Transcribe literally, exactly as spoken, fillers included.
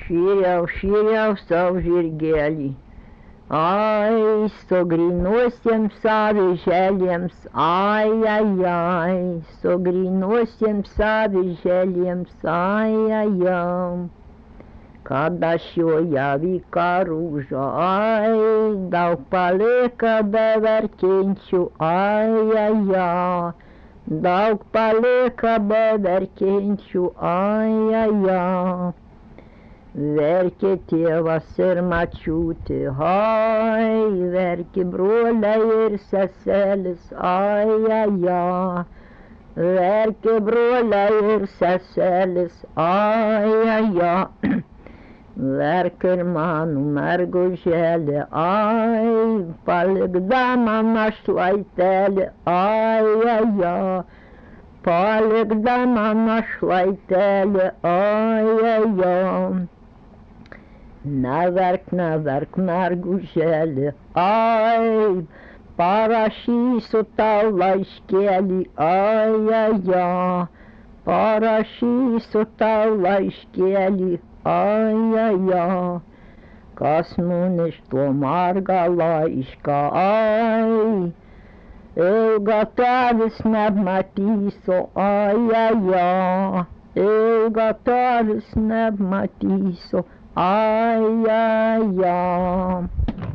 šyriau, šyriau sau žirgelį. Ai, sugrinosiems avižėlėms, ai, ai, ai, sugrinosiems avižėlėms, ai, ai, ai. Kad aš joje vyka rūža, ai, daug palieka beverkiančių, ai, ai, ai, daug palieka beverkiančių, ai, ai, ai. Verkė tėvas ir mačiutė, ai, verkė broliai ir seselis, ai, ai, ai, verkė broliai ir seselis, ai, ai, ai. Verkė ir mano mergužėlė, ai, palikdama našlaitelį, ai, ai, ai, palikdama našlaitelį, ai, ai, ai. Neverk, neverk, mergužėlė, ai, parašysiu tau laiškelį, ai, ai, ai, parašysiu tau laiškelį, ai, ai, ai, kas nuneš tuo margą laišką, ai, ilga tavęs nematysiu, ai, ai, ai, ilga tavęs nematysiu, ai, ai, ai.